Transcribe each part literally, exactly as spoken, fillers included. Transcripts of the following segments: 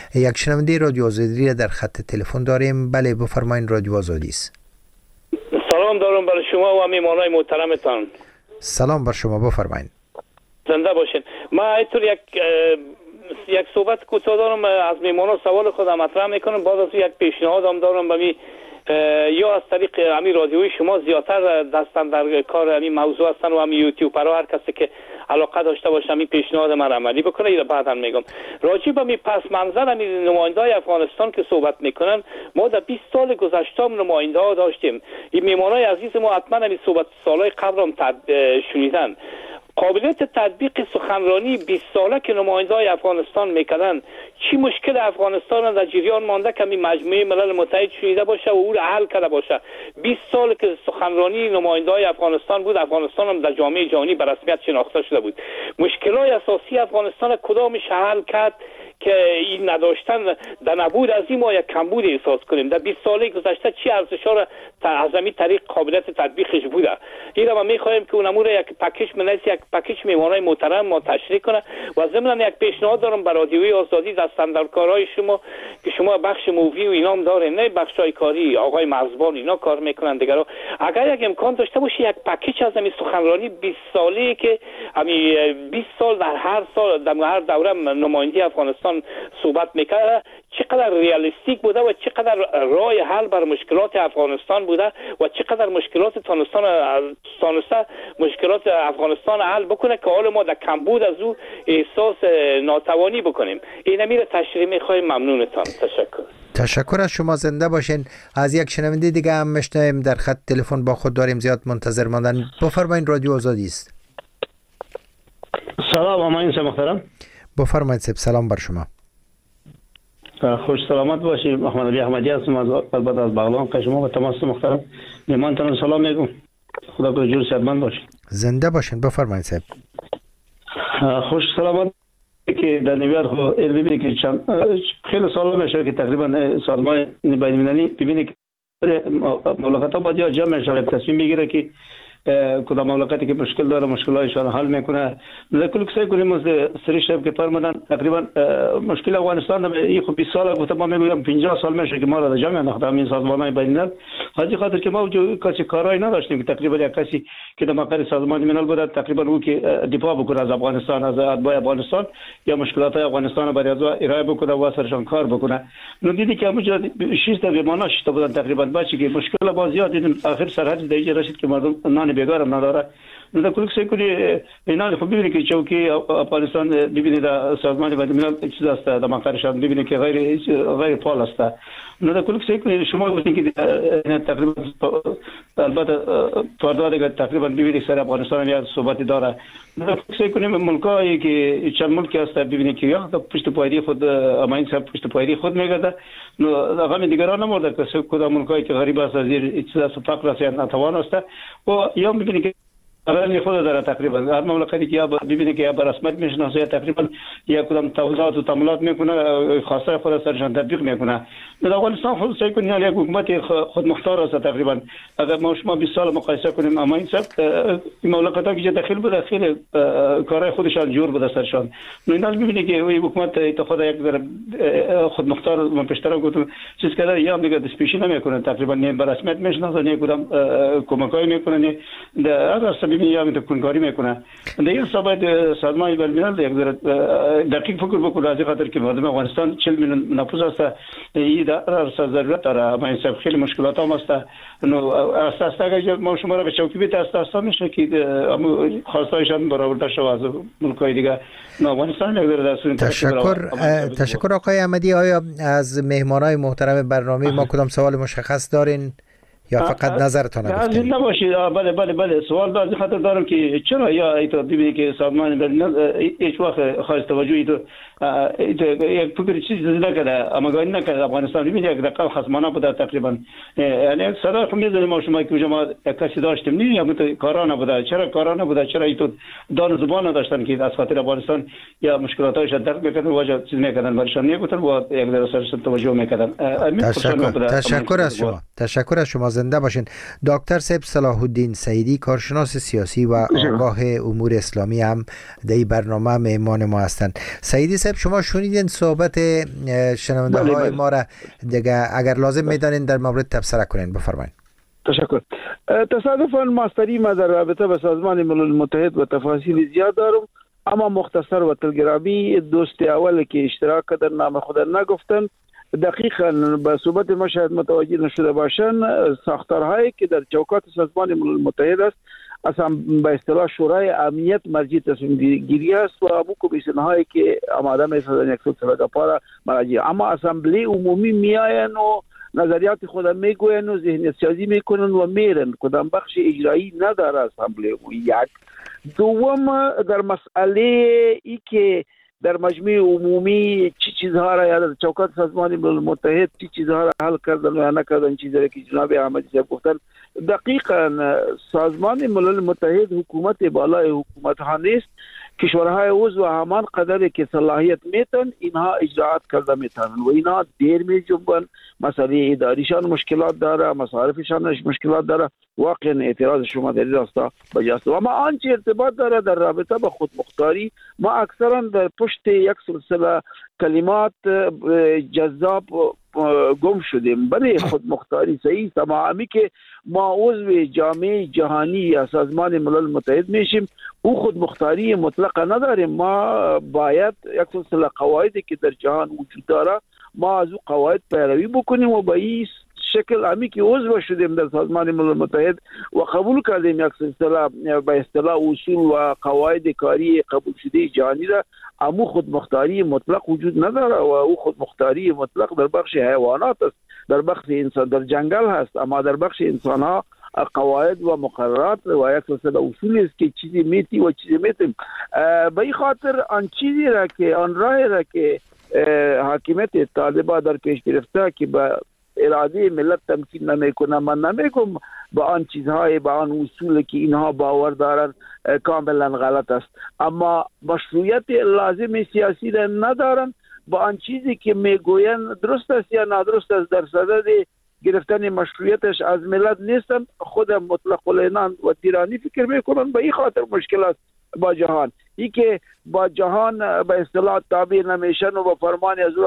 یک شنونده رادیو آزادی در خط تلفن داریم. بله بفرمایید، رادیو آزادی است. سلام دارم برای شما و میهمانای محترمتان. سلام بر شما، بفرمایید. زنده باشین. ما اینطور یک یک صحبت کوتاه دارم، از میهمانا سوال خودم مطرح میکنم، بعد از یک پیشنهادم دارم. به یا از طریق امی رادیوی شما زیادتر دستن در کار امی موضوع هستن و امی یوتیوبرها، هر کسی که علاقه داشته باشه امی پیشنهاد من عملی بکنه. یا بعدا میگم راجع به می پس منظر امی نماینده‌های افغانستان که صحبت میکنن، ما در بیست سال گذشته هم نماینده ها داشتیم. این میهمانای عزیز ما حتما امی صحبت سالهای قبل هم شنیدن. قابلیت تطبیق سخنرانی بیست ساله که نماینده‌های افغانستان میکردن، چی مشکل افغانستان در جریان مانده که می مجموعه ملل متحد شنیده باشه و او را حل کرده باشه. بیست سال که سخنرانی نماینده‌های افغانستان بود، افغانستان هم در جامعه جهانی به رسمیت شناخته شده بود. مشکلات اساسی افغانستان کدامش حل کرد که این نداشتن در نبود از این ما یک کمبود احساس کنیم؟ در بیست سال گذشته چی ارزش‌ها را از همین طریق قابلیت تطبیقش بوده؟ این ما می‌خوایم که اونمو را یک پکیج منیس یک پکیج میهمانای محترم ما تشریح کنه. و ضمن یک پیشنهاد دارم برای رادیوی آزادی در استانداردکارهای شما که شما بخش مووی و اینام دارین، نه بخشای کاری آقای مرزبان اینا کار میکنن دیگه، اگر یک امکان داشته باشه یک پکیج از همین سخنرانی بیست ساله که همین بیست سال در هر سال در هر دوره نماینده افغانستان صحبت میکرده، چقدر ریالیستیک بوده و چقدر راه حل بر مشکلات افغانستان بوده و چقدر مشکلات تانستان تانسته مشکلات افغانستان حل بکنه که حال ما در کمبود از او احساس ناتوانی بکنیم. این امیر تشریح میخوایم. ممنونتان. تشکر. تشکر از شما. زنده باشین. از یک شنونده دیگه هم میشنویم در خط تلفن با خود داریم، زیاد منتظر ماندن. بفرمایید، رادیو آزادی است. سلام امین صاحب محترم. بفرمایید صاحب، سلام بر شما. خوش سلامت باشید. محمد علی احمدی هستم از البته از بغلان. که شما و تمام محترم میهمانتان سلام میگم. خدا به جور صحتمند باشید. زنده باشین. بفرمایید صاحب. خوش سلامت که در نیویورک خو ببینید که چند خیلی سال میشه که تقریبا سازمان بین المللی ببینید که مملکت‌ها باید یا جمع شده تصمیم بگیره که کدام مملکتی که مشکل داره مشکلاتشان حل میکنه. لکن کسایی کنیم از سری شب که فرمودن تقریبا مشکل افغانستان این خب بیست سال گفتم، ما میگم پنجاه سال میشه که ما را جمع انداختیم این سازمان‌های بین الملل، حاجی خاطر که ما جو کسی کارایی نداشتیم که تقریبا یک کسی که در مقر سازمان ملل بود تقریبا او که دفاع بکنه از افغانستان، از اتباع افغانستان یا مشکلات افغانستان برای از ارائه بکنه و سرشان کار بکنه. نو دیدی که همونجا شش تا بیماران شده بودن تقریبا، بچه که مشکل با زیاد دیدیم آخر سرحد دیگه رسید که مردم نان بیگارم نداره. نه کلیک سعی کنی اینا خب ببینید که چوکی افغانستان ببینید سازمان بین الملل چیز است در مقرشان ببینید که غیر غیر فعال است. نه کلیک سعی کنی شما گفتین که تقریبا البته فردا دیگه تقریبا ببینید سر افغانستان یا صحبت داره. نه کلیک سعی کنی ملکایی که چند ملکی است ببینید که یا پشت پایدی خود امین صاحب پشت پایدی خود میگرده. نو هغه دیگران نمورد که کدام ملکایی که غریب است از این چیز است فقر است یا ناتوان است و یا ببینید که اگر خود داره تقریبا هر مملکتی که ببینه که یا به رسمیت میشناسه تقریبا یا کدام توضیحات و تملات میکنه خاصه خود سرشان تطبیق میکنه. در افغانستان خود سعی کنیم یک حکومت خود مختار است تقریبا. اگر ما شما بیست سال مقایسه کنیم اما این سب این مملکت‌ها که داخل بوده خیلی کارهای خودشان جور بوده سرشان. اینا میبینه که این حکومت خود یک خود مختار من پیشتر گفتم چیز کرده یا دیگه دسپیشی نمیکنه تقریبا، نه به رسمیت میشناسه نه کدام کمکای میکنه نه در یا می کنکاری میکنه. دیگه صاحب سازمان بین الملل یک دقیق فکر بکنه از خاطر که مردم افغانستان چهل میلیون نفوس است. این در ضرورت داره اما این سب خیلی مشکلات هم است. نو اساس اگر ما شما را به چوکی بیت اساس میشه که خواستایشان برآورده شود از ملک‌های دیگه. نه افغانستان یک در تشکر تشکر آقای احمدی. آیا از مهمانای محترم برنامه ما کدام سوال مشخص دارین یا فقط نظرتون رو گفتین؟ نه نباشید. بله بله بله سوال دارم خاطر دارم که چرا یا ایتو ببینید که سازمان بین الملل هیچ وقت خاص توجهی تو یک فکر چیزی نکرده اما گاهی نکرده. افغانستان ببینید یک رقم خصمانه بوده تقریبا، یعنی صدا خب می‌دونیم ما شما که ما کسی داشتیم نه یا مت کارانه بوده. چرا کارانه بوده؟ چرا ایتو دان زبان نداشتن که از خاطر افغانستان یا مشکلاتش درک می‌کردن واجد چیز می‌کردن برشان نمی‌گفتن و یک درصد توجه می‌کردن. تشکر تشکر از شما. تشکر از شما. زنده باشین. دکتر صاحب صلاح الدین سعیدی، کارشناس سیاسی و آگاه امور اسلامی، هم در این برنامه مهمان ما هستند. سعیدی صاحب، شما شنیدین صحبت شنونده های بله بله. ما را دیگه اگر لازم میدانین در مورد تبصره کنین، بفرمایید. تشکر. تصادفاً ماستری ما در رابطه با سازمان ملل متحد و تفاصیل زیاد دارم، اما مختصر و تلگرافی دوست اول که اشتراک در نام خود نگفتن، دقیقاً به صحبت ما شاید متوجه نشده باشن، ساختارهایی که در چوکات سازمان ملل متحد است اصلا به اصطلاح شورای امنیت مرجع تصمیم گیری است و امو کمیسیون هایی که آماده می‌سازن یک سلسله پارا مراجع، اما اسامبلی عمومی میاین و نظریات خود میگوین و ذهنیت سازی میکنن و میرن. کدام بخش اجرایی نداره اسامبلی. یک دوم، در مسئله ای که در مجمع عمومی چی چیزها را یا در چوکات سازمان ملل متحد چی چیزها را حل کردن و نکردن، چیزی که جناب احمدی صاحب گفتن، دقیقاً سازمان ملل متحد حکومت بالای حکومت ها نیست. کشورهای عضو همان قدری که صلاحیت میتن اینها اجراعات کرده میتونن و اینها دیر می جنبن. مسئله اداریشان مشکلات داره، مصارفشان مشکلات داره. واقعا اعتراض شما در این راستا بجاست. و ما آنچه ارتباط داره در رابطه با خودمختاری، ما اکثرا در پشت یک سلسله کلمات جذاب گم شدیم. برای خودمختاری صحیح تمامی که ما عضو جامعه جهانی یا سازمان ملل متحد میشیم، او خودمختاری مطلق نداریم. ما باید یک سلسله قواعدی که در جهان وجود داره ما از او قواعد پیروی بکنیم و با این شکل همی که عضو شدیم در سازمان ملل متحد و قبول کردیم یک سلسله به اصطلاح اصول و قواعد کاری قبول شده جهانی را، امو خودمختاری مطلق وجود نداره و او خودمختاری مطلق در بخش حیوانات است، در بخش انسان در جنگل هست، اما در بخش انسان ها قواعد و مقررات و یک سلسله اصول است که چیزی میتی و چیزی میتیم. به این خاطر آن چیزی را که آن راه را که حاکمیت طالبان در پیش گرفته که با اراده ملت تمکین نمیکنه، من نمیگم با آن چیزهای با آن اصول که اینها باور دارن کاملا غلط است، اما مشروعیت لازم سیاسی را ندارن. با آن چیزی که میگوین درست است یا نادرست است در صدد گرفتن مشروعیتش از ملت نیستن، خود مطلق العنان و تیرانی فکر میکنن. به این خاطر مشکل است با جهان، ای که با جهان به اصطلاح تابع نمیشن و با فرمان از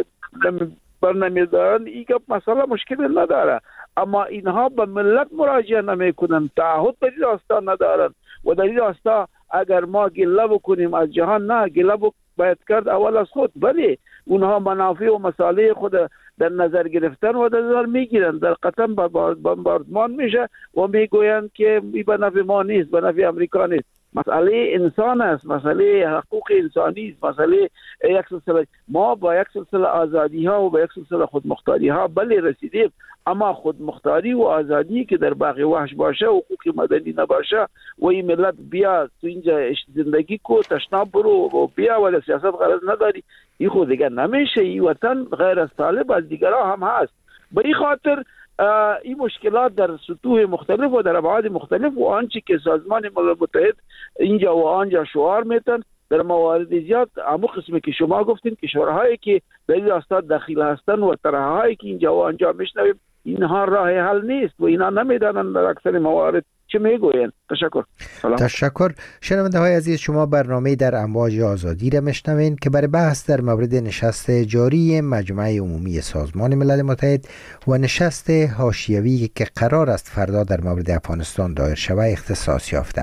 نمی برنمیدارن، این که مسئله مشکل نداره، اما اینها به ملت مراجعه نمیکنن، تعهد در این راستا ندارن و در این راستا اگر ما گله بکنیم از جهان، نه، گله باید کرد اول از خود. بله اونها منافع و مصالح خود در نظر گرفتن و در نظر میگیرن، در قطم بمباردمان میشه و میگویند که این به نفع ما نیست، به نفع امریکا نیست. مسئله انسان است، مسئله حقوق انسانی است، مسئله یک سلسله ما با یک سلسله آزادی ها و با یک سلسله خودمختاری ها بله رسیدیم، اما خودمختاری و آزادی که در باغ وحش باشه، حقوق مدنی نباشه و این ملت بیا تو اینجا زندگی کو تشناب برو و بیا ولی سیاست غرض نداری، این خود دیگر نمیشه. این وطن غیر از طالب از دیگرها هم هست. به این خاطر این مشکلات در سطوح مختلف و در ابعاد مختلف و آنچه که سازمان ملل متحد اینجا و آنجا شعار میتن در موارد زیاد، همون قسمی که شما گفتین کشورهایی که در این راستا دخیل هستن و طرحهایی که اینجا و آنجا میشنویم، اینها راه حل نیست و اینا نمیدانن در اکثر موارد چه میگوین. تشکر. سلام. تشکر. شنونده های عزیز، شما برنامه در امواج آزادی را میشنوین که برای بحث در مورد نشست جاری مجمع عمومی سازمان ملل متحد و نشست حاشیوی که قرار است فردا در مورد افغانستان دایر شود اختصاص یافته.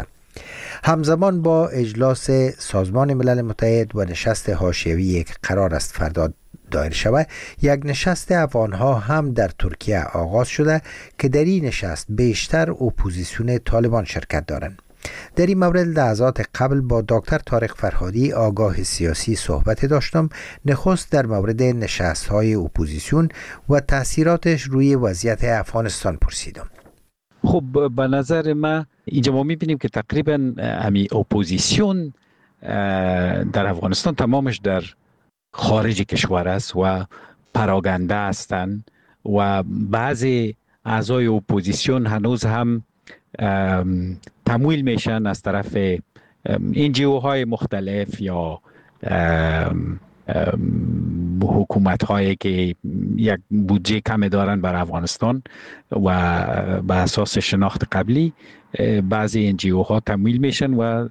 همزمان با اجلاس سازمان ملل متحد و نشست حاشیوی که قرار است فردا دایر شود، یک نشست افغانها هم در ترکیه آغاز شده که در این نشست بیشتر اپوزیسیون طالبان شرکت دارند. در این مورد لحظات قبل با دکتر طارق فرهادی آگاه سیاسی صحبت داشتم. نخست در مورد نشست‌های اپوزیسیون و تأثیراتش روی وضعیت افغانستان پرسیدم. خب به نظر من اینجا ما می‌بینیم که تقریبا همی اپوزیسیون در افغانستان تمامش در خارج کشور است و پراگنده هستند و بعضی اعضای اپوزیسیون هنوز هم تمویل میشن از طرف این جی او های مختلف یا حکومت هایی که یک بودجه کم دارن بر افغانستان و به اساس شناخت قبلی بعضی ان جی او ها تمویل میشن و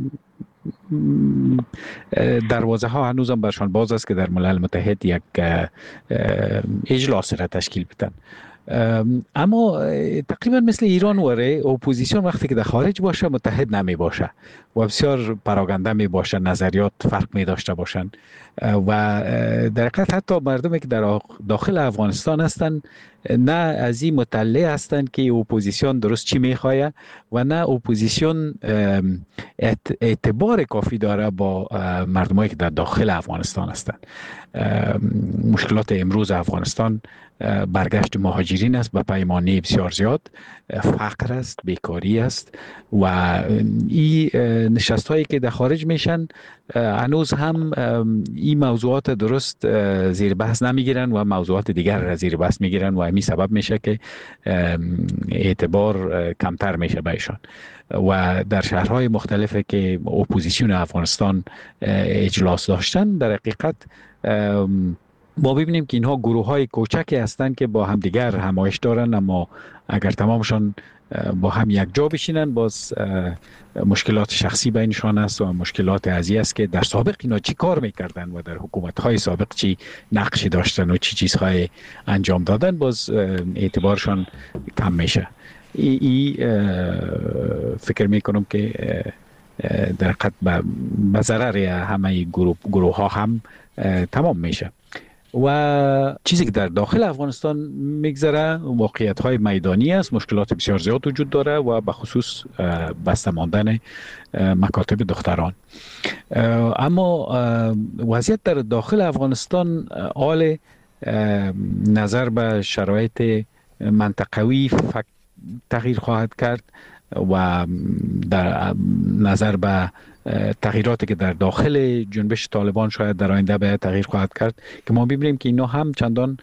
دروازه ها هنوز هم برشان باز است که در ملل متحد یک اجلاس را تشکیل بدن. اما تقریبا مثل ایران وره اپوزیسیون وقتی که در خارج باشه متحد نمی باشه و بسیار پراگنده می باشه، نظریات فرق می داشته باشن و در حقیقت حتی مردمی که در داخل افغانستان هستن نه از این مطلع هستند که اپوزیسیون درست چی میخواه و نه اپوزیسیون اعتبار کافی داره با مردمایی که در داخل افغانستان هستند. مشکلات امروز افغانستان برگشت مهاجرین است به پیمانه بسیار زیاد، فقر است، بیکاری است و این نشست هایی که در خارج میشن هنوز هم این موضوعات درست زیر بحث نمیگیرن و موضوعات دیگر را زیر بحث میگیرن و همین سبب میشه که اعتبار کمتر میشه بهشان و در شهرهای مختلفی که اپوزیسیون افغانستان اجلاس داشتن در حقیقت ما ببینیم که اینها گروه های کوچکی هستند که با همدیگر همایش دارن، اما اگر تمامشان با هم یک جا بشینن باز مشکلات شخصی بینشان است و مشکلات ازی است که در سابق اینا چی کار میکردن و در حکومت های سابق چی نقشی داشتن و چی چیزهای انجام دادن باز اعتبارشان کم میشه. ای, ای فکر میکنم که در حقیقت به ضرر همه گروه, گروه ها هم تمام میشه و چیزی که در داخل افغانستان میگذره واقعیت های میدانی است، مشکلات بسیار زیاد وجود داره و به خصوص بسته ماندن مکاتب دختران. اما وضعیت در داخل افغانستان حال نظر به شرایط منطقوی تغییر خواهد کرد و در نظر به تغییراتی که در داخل جنبش طالبان شاید در آینده به تغییر خواهد کرد که ما ببینیم که اینا هم چندان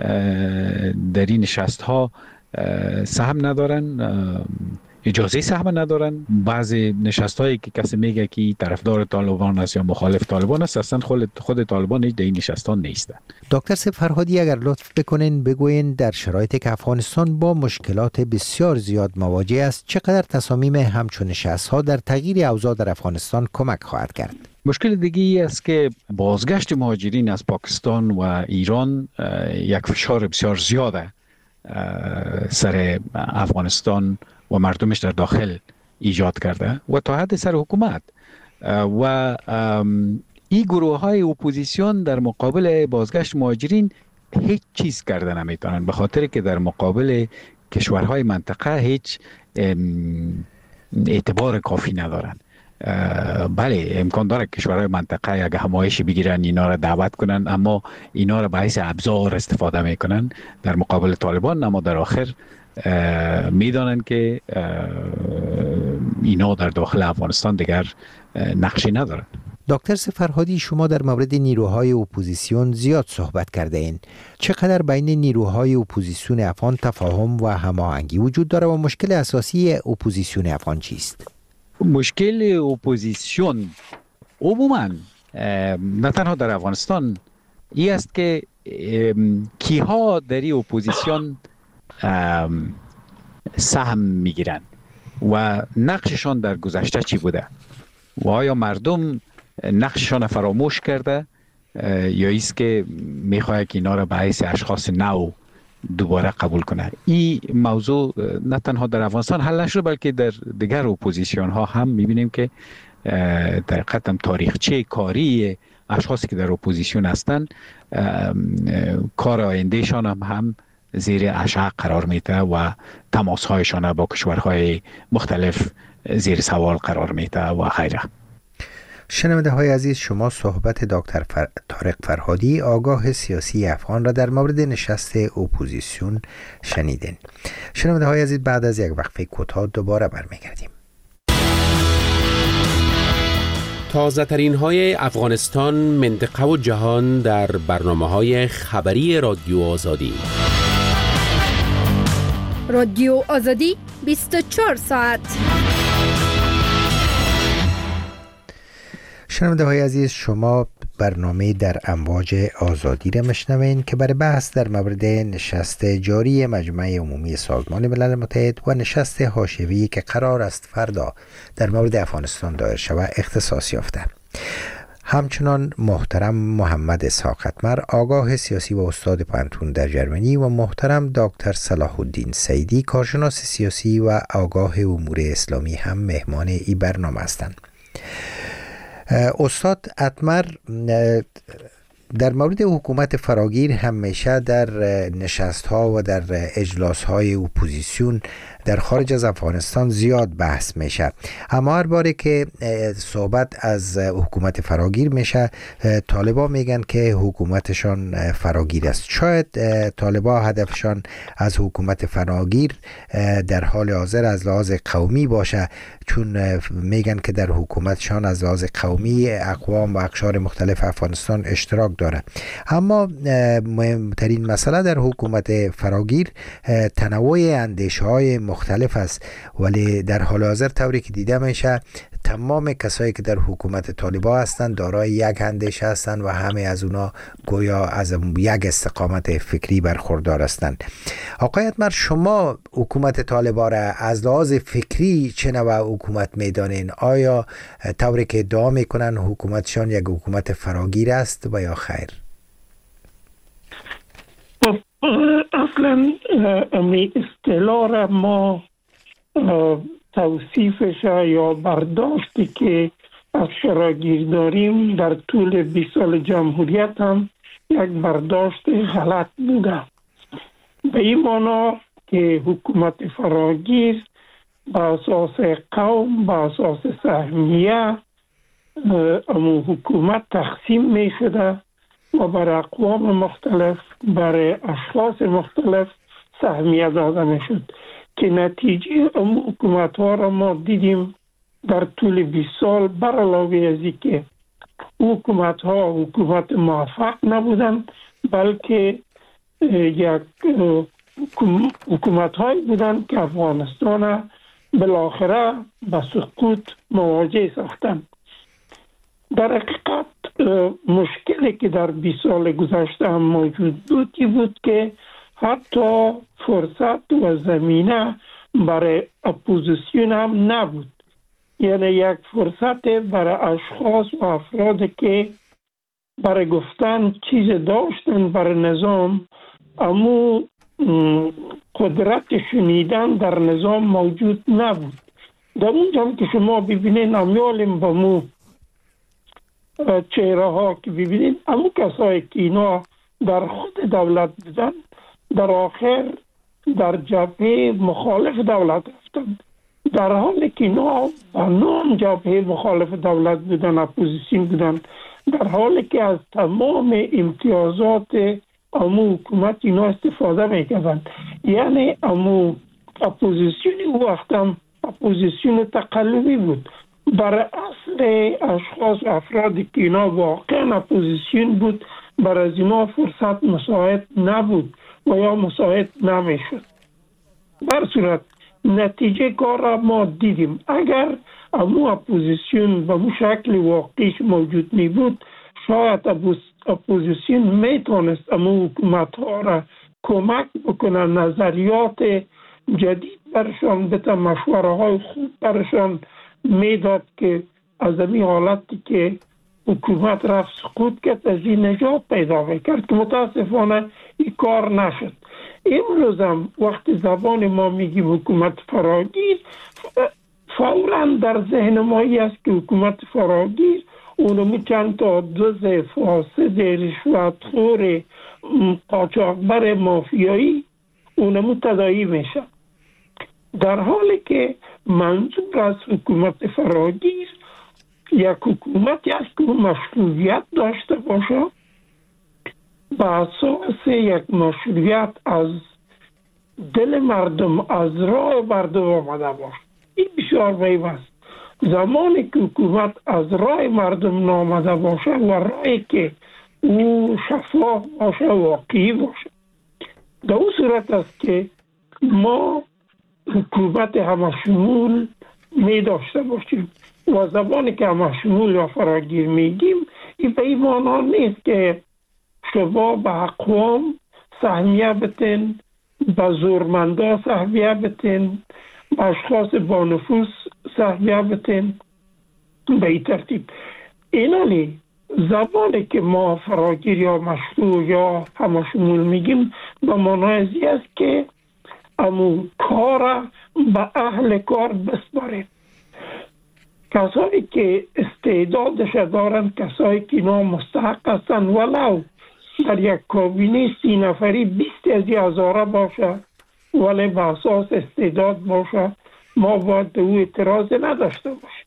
در این نشست ها سهم ندارن، اجازه سهم ندارن. بعضی نشست هایی که کسی میگه که طرفدار طالبان است یا مخالف طالبان است اصلا خود خود طالبان در این نشست ها نیستن. دکتر سیف فرهادی اگر لطف بکنین بگوین در شرایطی که افغانستان با مشکلات بسیار زیاد مواجه است چقدر تصامیم همچون نشست ها در تغییر اوضاع در افغانستان کمک خواهد کرد؟ مشکل دیگه است که بازگشت مهاجرین از پاکستان و ایران یک فشار بسیار زیاده سر افغانستان و مردمش در داخل ایجاد کرده و تا حد سر حکومت و این گروه های اپوزیسیون در مقابل بازگشت مهاجرین هیچ چیز کرده نمیتونن، به خاطر که در مقابل کشورهای منطقه هیچ اعتبار کافی ندارن. بله امکان داره کشورهای منطقه اگه همایشی بگیرن اینا را دعوت کنن، اما اینا را به حیث ابزار استفاده میکنن در مقابل طالبان، اما در آخر میدانن که اینا در داخل افغانستان دیگر نقشی ندارن. دکتر سفرهادی شما در مورد نیروهای اپوزیسیون زیاد صحبت کرده این. چقدر بین نیروهای اپوزیسیون افغان تفاهم و هماهنگی وجود داره و مشکل اساسی اپوزیسیون افغان چیست؟ مشکل اپوزیسیون عموما نه تنها در افغانستان این است که کیها در این اپوزیسیون سهم میگیرن و نقششان در گذشته چی بوده و آیا مردم نقششان فراموش کرده یا ایست که میخواه که اینا را به حیث اشخاص نو دوباره قبول کنه. این موضوع نه تنها در افغانستان حل نشده بلکه در دیگر اپوزیسیون ها هم میبینیم که در قدم تاریخچه کاری اشخاصی که در اپوزیسیون هستن کار آیندهشان هم هم زیر اشعه قرار میده و تماس هایشان با کشورهای مختلف زیر سوال قرار میده و غیره. شنونده های عزیز، شما صحبت دکتر فر... طارق فرهادی آگاه سیاسی افغان را در مورد نشست اپوزیسیون شنیدین. شنونده های عزیز، بعد از یک وقفه کوتاه دوباره برمیگردیم. تازه ترین های افغانستان، منطقه و جهان در برنامه های خبری رادیو آزادی. رادیو آزادی بیست و چهار ساعت. شنونده های عزیز، شما برنامه در امواج آزادی را میشنوین که برای بحث در مورد نشست جاری مجمع عمومی سازمان ملل متحد و نشست حاشیه‌ای که قرار است فردا در مورد افغانستان دایر شود اختصاص یافته. همچنان محترم محمد اسحاق اتمر، آگاه سیاسی و استاد پانتون در جرمنی، و محترم دکتر صلاح الدین سیدی، کارشناس سیاسی و آگاه امور اسلامی هم مهمان این برنامه هستند. استاد اتمر، در مورد حکومت فراگیر همیشه در نشست ها و در اجلاس های اپوزیسیون در خارج از افغانستان زیاد بحث میشه، اما هر باره که صحبت از حکومت فراگیر میشه طالبا میگن که حکومتشان فراگیر است. شاید طالبا هدفشان از حکومت فراگیر در حال حاضر از لحاظ قومی باشه، چون میگن که در حکومتشان از لحاظ قومی اقوام و اقشار مختلف افغانستان اشتراک داره. اما مهمترین مسئله در حکومت فراگیر تنوع اندیشه های مختلف است، ولی در حال حاضر طوری که دیده میشه تمام کسایی که در حکومت طالبان هستند دارای یک اندیشه هستند و همه از اونا گویا از یک استقامت فکری برخوردار هستند. آقای اتمر، شما حکومت طالبان را از لحاظ فکری چه نوع حکومت میدانین؟ آیا طوری که ادعا میکنن حکومتشان یک حکومت فراگیر است و یا خیر؟ اصلا امی اصطلاح را ما توصیفش یا برداشتی که از فراگیر داریم در طول بیست سال جمهوریت هم یک برداشت غلط بوده، به این معنا که حکومت فراگیر به اساس قوم، به اساس سهمیه امو حکومت تقسیم می شده و برای اقوام مختلف، برای اشخاص مختلف سهمیه داده می شد که نتیجه امو حکومت ها را ما دیدیم در طول بیست سال. بر علاوه از این که حکومت ها حکومت موفق نبودند، بلکه یک حکومت هایی بودند که افغانستان بالاخره به سقوط مواجه ساختند. در حقیقت مشکلی که در بیست سال گذشته هم موجود بود این بود که حتی فرصت و زمینه برای اپوزیسیون هم نبود، یعنی یک فرصت برای اشخاص و افراد که برای گفتن چیز داشتن برای نظام، اما قدرت شنیدن در نظام موجود نبود. در اونجا که شما ببینید امیالیم با مو چهره ها که ببینید اما کسایی که اینا در خود دولت بودن در آخر در جبهه مخالف دولت رفتند، در حالی که اینا با نام جبهه مخالف دولت بودن، اپوزیسیون بودن، در حالی که از تمام امتیازات امو حکومت اینا استفاده میکردن. یعنی امو اپوزیسیون او وقت هم اپوزیسیون تقلبی بود، برای اصل اشخاص و افرادی که اینا واقعا اپوزیسیون بود برای از اینا فرصت مساعد نبود و یا مساعد نمیشد. بر صورت نتیجه کار را ما دیدیم. اگر امو اپوزیسیون به مو شکل واقعیش موجود می بود، شاید اپوزیسیون میتونست امو حکومت ها را کمک بکنه، نظریات جدید برشان بده، مشوره های خوب برشان میداد که از این حالتی که حکومت رفت سقوط کرد از این نجات پیدا میکرد، که متاسفانه این کار نشد. امروز هم وقتی زبان ما میگیم حکومت فراگیر، فوراً در ذهن ما است که حکومت فراگیر اونمو چند تا دوز فاسد رشوتخور قاچاقبر مافیایی اونمو تداعی میشه، در حالی که منظور از حکومت فراگیر یک حکومتی است که مشروعیت داشته باشه، به اساس یک مشروعیت از دل مردم، از راه مردم آمده باشه. این بسیار مهم است. زمانی که حکومت از راه مردم نامده باشه و راهی که او شفاف باشه، واقعی باشه، در اون صورت است که ما حکومت همشمول می داشته باشیم. و زبانی که ما شمول یا فراگیر میگیم این به این معنا نیست که شما به اقوام سهمیه بتین، به زورمندا سهمیه بتین، به اشخاص با نفوذ سهمیه بتین. به این ترتیب اینانی زبانی که ما فراگیر یا مشروع یا همشمول میگیم به معنای زی است که امو کار به اهل کار بسپاریم. کسایی که استعدادش دارن، کسایی که اینا مستحق هستن، ولو در یک کابینه سی نفری بیست از هزاره باشه ولی به اساس استعداد باشه، ما باید به او اعتراض نداشته باشیم.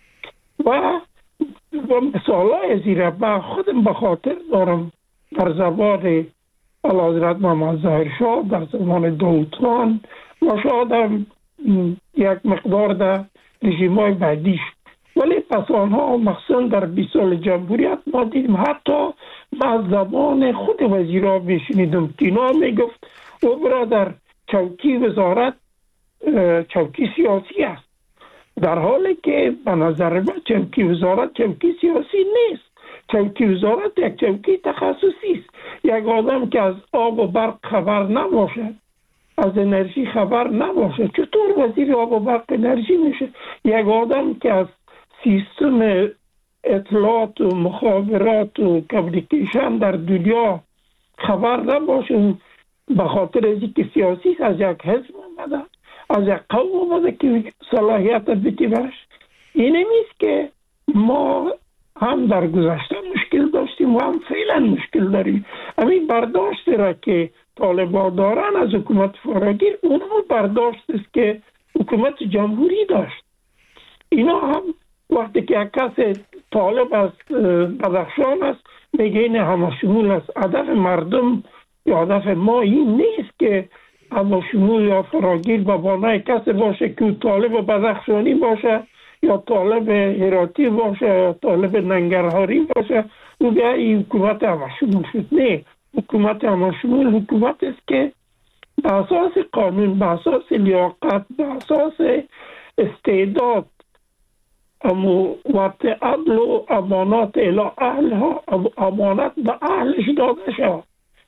و و مثالای زیره با خودم به خاطر دارم در زبان اعلیحضرت محمد ظاهر شاه، در زمان داود خان و شاید یک مقدار در رژیم‌های بعدیش، ولی پس آنها مخصوصا در بیست سال جمهوریت ما دیدیم حتی از زبان خود وزیرها بشنیدم که اینا میگفت او برادر چوکی وزارت چوکی سیاسی است، در حالی که به نظر من چوکی وزارت چوکی سیاسی نیست. چوکی وزارت یک چوکی تخصصی است. یک آدم که از آب و برق خبر نباشه، از انرژی خبر نباشه، چطور وزیر آب و برق انرژی میشه؟ یک آدم که از سیستم اطلاعات و مخابرات و کمیونیکیشن در دنیا خبر نباشه، به خاطر از اینکه سیاسی از یک حزب آمده، از یک قوم آمده که صلاحیت بیتی برش. این نیست که ما هم در گذشته مشکل داشتیم و هم فعلا مشکل داریم. همین برداشت را که طالبان دارن از حکومت فراگیر، اونم برداشت است که حکومت جمهوری داشت. اینا هم وقتی که یک کس طالب از بدخشان است میگه این همشمول است. هدف مردم یا هدف ما این نیست که همشمول یا فراگیر به معنای کسی باشه که طالب بدخشانی باشه یا طالب هراتی باشه یا طالب ننگرهاری باشه و بیا این حکومت همشمول شد. نه، حکومت همشمول حکومت است که به اساس قانون، به اساس لیاقت، به اساس استعداد امو وقت عدل و امانات الى اهلها، امانت به اهلش داده شد.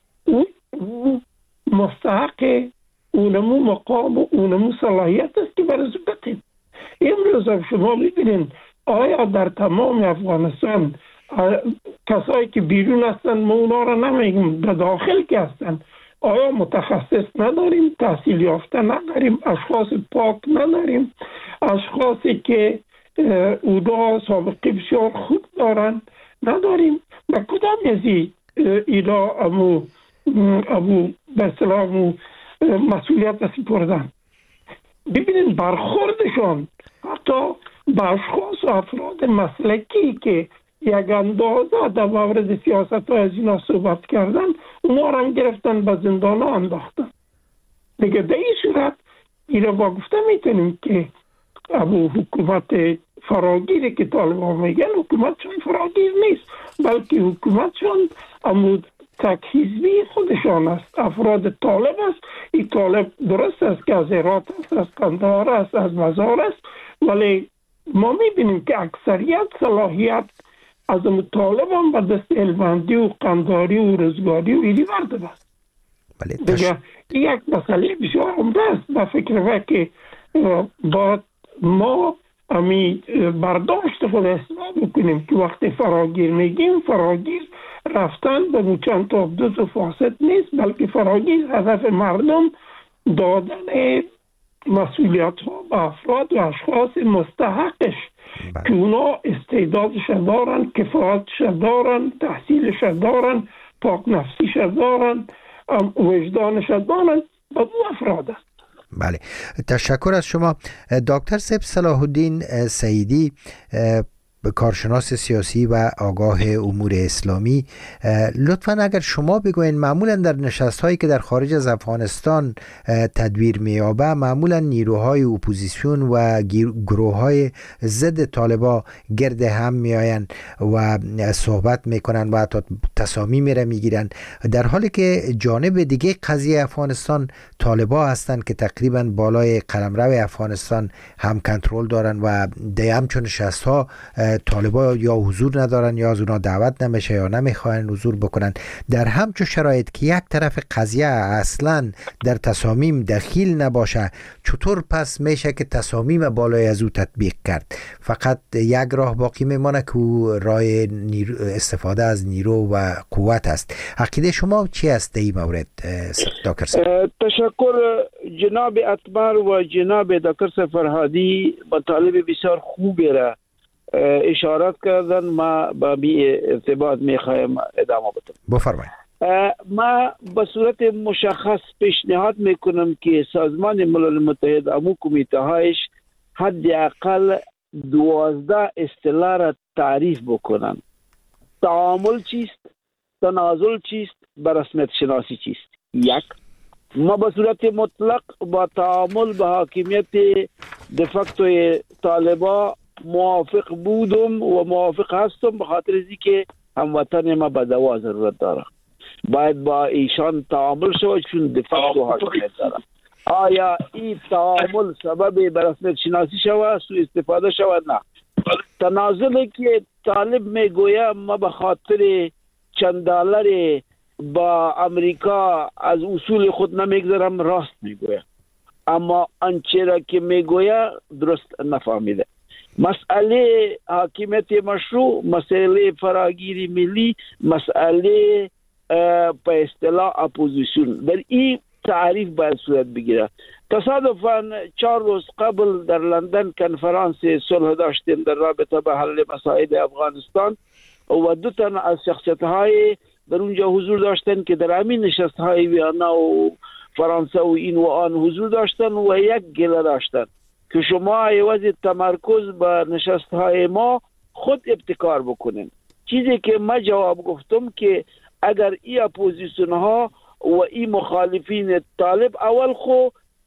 او مستحق اونمو مقام و اونمو صلاحیت است که برز بتیم. امروز شما میبینین آیا در تمام افغانستان کسایی که بیرون هستن، ما اونا را نمیگم، در داخل که هستن، آیا متخصص نداریم، تحصیل یافته نداریم، اشخاص پاک نداریم، اشخاصی که اونا سابقه بسیار خوب دارن نداریم؟ و کدام ازی اینا امو امو به اصطلاح مسئولیت سپردن؟ ببینید برخوردشان حتی به اشخاص و افراد مسلکی که یک اندازه در مورد سیاست ها از اینا صحبت کردن، اونا را هم گرفتن به زندان ها انداختن. دیگه در این صورت اینا با گفته میتونیم که ابو حکومت فراگیری که طالبان میگن حکومتشون فراگیر نیست، بلکه حکومتشون امو تک حزبی خودشان است، افراد طالب است. این طالب درست است که از هرات است، از قندهار است، از مزار است، ولی ما میبینیم که اکثریت صلاحیت از اون طالب هم به دست الوندی و قندهاری و رزگاری و ایلی ورده است. دیگه یک مسئله بسیار عمده است. با فکر که باید ما امی برداشت خود اصلاح بکنیم که وقتی فراگیر میگیم، فراگیر رفتن به چند تا عبدت و فاسد نیست، بلکه فراگیر هدف مردم دادن مسئولیت ها به افراد و اشخاص مستحقش که اونا استعدادش دارن، کفایتش دارن، تحصیلش دارن، پاک نفسیش دارن، وجدانش دارن، به دو افراد است. بله، تشکر از شما دکتر صاحب. صلاح الدین سعیدی، کارشناس سیاسی و آگاه امور اسلامی. لطفاً اگر شما بگوین معمولا در نشست هایی که در خارج از افغانستان تدبیر می‌یابد معمولا نیروهای اپوزیسیون و گروه های ضد طالبان گرد هم میآیند و صحبت میکنن و حتی تصامیم را میگیرن، در حالی که جانب دیگه قضیه افغانستان طالبان هستند که تقریبا بالای قلمرو افغانستان هم کنترل دارن و ده همچون نشست ها طالبان یا حضور ندارن یا از اونا دعوت نمیشه یا نمیخواین حضور بکنن. در همچون شرایط که یک طرف قضیه اصلا در تصامیم دخیل نباشه، چطور پس میشه که تصامیم بالای از او تطبیق کرد؟ فقط یک راه باقی میمانه که راه استفاده از نیرو و قوت است. عقیده شما چی است در این مورد دکتر صاحب؟ تشکر جناب اتمر و جناب دکتر فرهادی با طالب بسیار خوبی را اشارت کردن. ما با بی ارتباط میخوایم ادامه بدم. بفرمایید. ما به صورت مشخص پیشنهاد میکنم که سازمان ملل متحد امو کمیته هایش حداقل دوازده اصطلاح را تعریف بکنن. تعامل چیست؟ تنازل چیست؟ به رسمیت شناسی چیست؟ یک، ما به صورت مطلق با تعامل به حاکمیت دفکتوی طالبا موافق بودم و موافق هستم، به خاطر از اینکه هموطن ما به دوا ضرورت داره. باید با ایشان تعامل شود چون دفکتو حاکمیت داره. آیا این تعامل سبب به رسمیت شناسی شود، سوء استفاده شود؟ نه. تنازلی که طالب میگوید ما به خاطر چند دلار با امریکا از اصول خود نمیگذارم، راست میگوید، اما آنچه را که میگوید درست نفهمیده. مسئله حاکمیت مشروع، مسئله فراگیری ملی، مسئله به اصطلاح اپوزیسیون، در این تعریف باید صورت بگیره. تصادفاً چهار روز قبل در لندن کنفرانس صلح داشتیم در رابطه به حل مسائل افغانستان و دو تن از شخصیت‌های در اونجا حضور داشتن که در همین نشست‌های ویانا و فرانسه و این و آن حضور داشتن و یک گله داشتن که شما عوض تمرکز به نشست‌های ما خود ابتکار بکنین. چیزی که ما جواب گفتم که اگر ای اپوزیسیون ها و ای مخالفین طالب، اول خو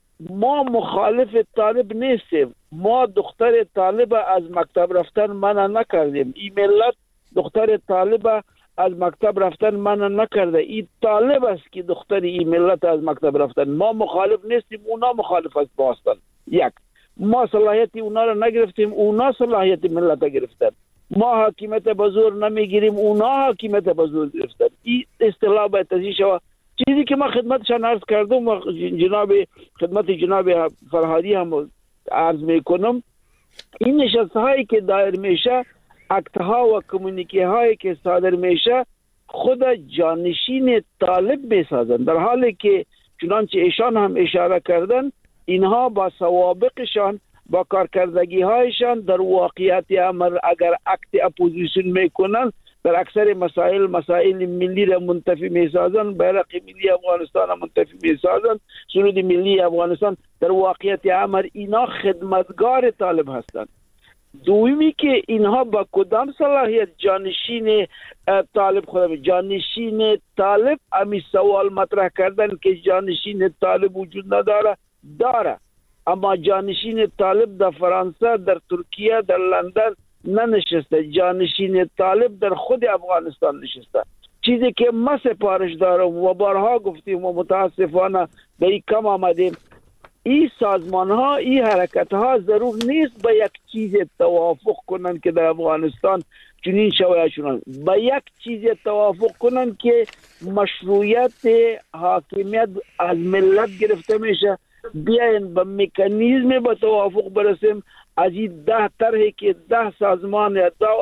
ما مخالف طالب نیستیم، ما دختر طالب از مکتب رفتن منع نکردیم، ای ملت دختر طالب از مکتب رفتن منع نکرده، ای طالب است که دختر ای ملت از مکتب رفتن. ما مخالف نیستیم، اونا مخالف است با هستن. یک، ما صلاحیت اونا را نگرفتیم، اونا صلاحیت ملت را گرفتن. ما حاکمیت بزرگ نمیگیریم، اونا حاکمیت بزرگ گرفتن. این اصطلاح باید تزیح شود. چیزی که من خدمتشان عرض کردم و جناب خدمت جناب فرهادی هم عرض میکنم، این نشست هایی که دایر میشه، اکت ها و کمونیکه هایی که صادر میشه، خود جانشین طالب میسازن، در حالی که چنانچه ایشان هم اشاره کردن اینها با سوابقشان، با کارکردگی هایشان در واقعیت امر اگر اکت اپوزیسیون میکنن در اکثر مسائل مسائل ملی را منتفی میسازن، بیرق ملی افغانستان را منتفی میسازن، سرود ملی افغانستان. در واقعیت امر اینا خدمتگار طالب هستند. دومی که اینها با کدام صلاحیت جانشین طالب خود جانشین طالب امی سوال مطرح کردن که جانشین طالب وجود نداره، داره، اما جانشین طالب در فرانسه، در ترکیه، در لندن ننشسته، جانشین طالب در خود افغانستان نشسته. چیزی که ما سپارش دارم و بارها گفتیم و متاسفانه به این کم آمدیم، این سازمان ها، این حرکت ها ضرور نیست به یک چیز توافق کنن که در افغانستان چنین شوید چنان، به یک چیز توافق کنن که مشروعیت حاکمیت از ملت گرفته میشه. بیاین به مکانیزم به توافق برسیم. از این ده طرحی که ده سازمان یا ده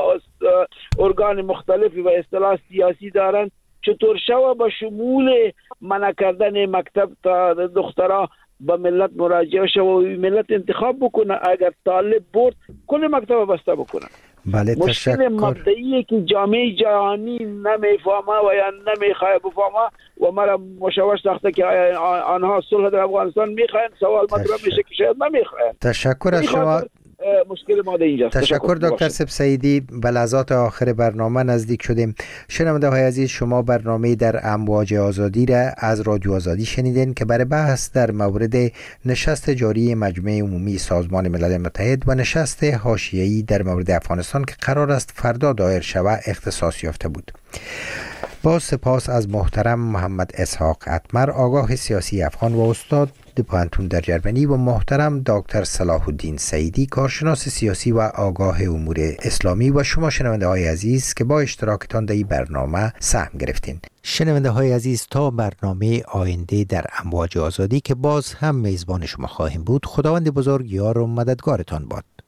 ارگان مختلفی و اصطلاح سیاسی دارن، چطور شوه به شمول منع کردن مکتب تا دخترها به ملت مراجعه شوه و ملت انتخاب بکنه. اگر طالب برد کل مکتب بسته بکنه. بله، مشکل مبدئیه که جامعه جهانی نمیفهمه و یا نمیخواه بفهمه و مرا مشوش ساخته که آنها صلح در افغانستان میخواین. سوال مطرح میشه که شاید نمیخواین. تشکر از شما مشکل ما در اینجاست. تشکر دکتر سبسیدی. به لحظات آخر برنامه نزدیک شدیم. شنونده های عزیز، شما برنامه در امواج آزادی را از رادیو آزادی شنیدین که برای بحث در مورد نشست جاری مجمع عمومی سازمان ملل متحد و نشست حاشیه‌ای در مورد افغانستان که قرار است فردا دایر شود اختصاص یافته بود. با سپاس از محترم محمد اسحاق اتمر، آگاه سیاسی افغان و استاد پوهنتون در جرمنی، و محترم دکتر صلاح الدین سعیدی، کارشناس سیاسی و آگاه امور اسلامی، و شما شنونده های عزیز که با اشتراکتان در این برنامه سهم گرفتین. شنونده های عزیز، تا برنامه آینده در امواج آزادی که باز هم میزبان شما خواهیم بود، خداوند بزرگ یار و مددگارتان باد.